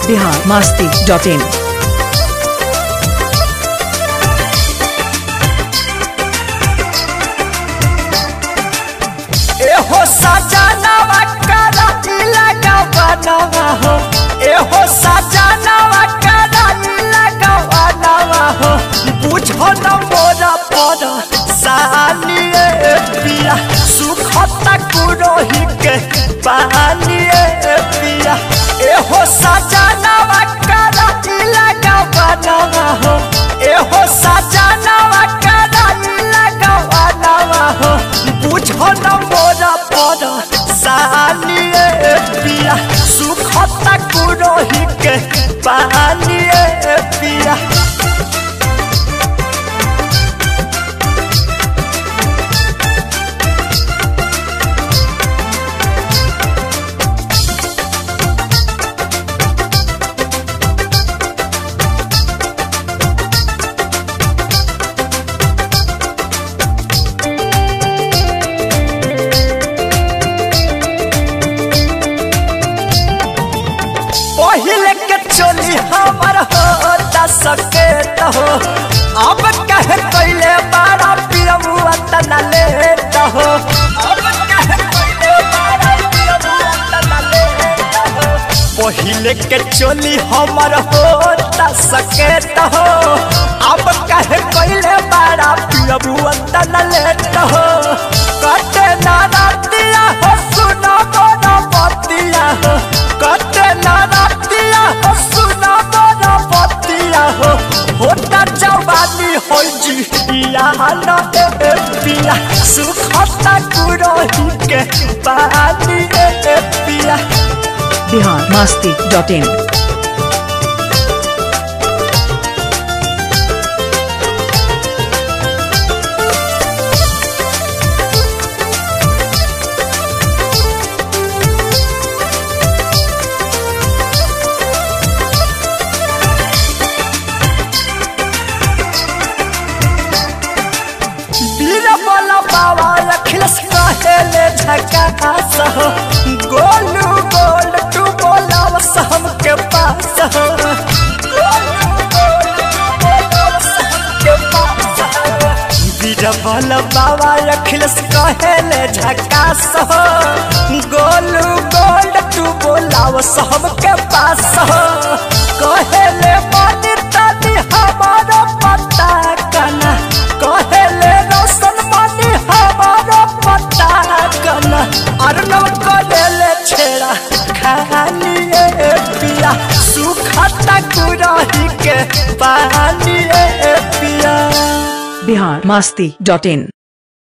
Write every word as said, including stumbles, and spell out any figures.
Bihar Masti dot इन। एहो सजनवा कराई लगावनवा हो, एहो सजनवा कराई लगावनवा हो, बुझो न मोरा पर सानिए पिया सुखता कुरोही के पानिए पिया। एहो सजनवा कराई लगावनवा हो, एहो सजनवा कराई लगावनवा हो, बुझो न मोरा पर सानिए पिया सुखता कुरोही के पानिए पिया। पहिले के चोली हमर होता सकेत हो, अब कहे कैले बारा पियमुआ तना लेत हो, अब कहे कैले बारा पियमुआ तना लेत हो। पहिले के चोली हमर होता सकेत हो, अब कहे कैले बारा पियमुआ तना लेत हो। कटे ना रातिया हो सुनो गोरा बतिया हो, कटे ना रातिया हो सुनो गोरा बतिया हो, होता जवानी हो जिया न ए पिया सुखता कुरोही के पानी ए पिया। Bihar Masti dot in. बाबा अखिलेश कहेले झकास हो, गोलू गोल तू बोलाव हम के पास हो, बीरबल बाबा अखिलेश कहेले झकास हो, गोलू गोल तू बोलाव हम के पास हो। कहेले मानी तानी हमारा पता कना, कहेले रोशन मानी हमारा पता कना, अर्नव करेले छेड़ा खानिए पिया सुखता कुराही के पानिए पिया। बिहार मस्ती डॉट इन।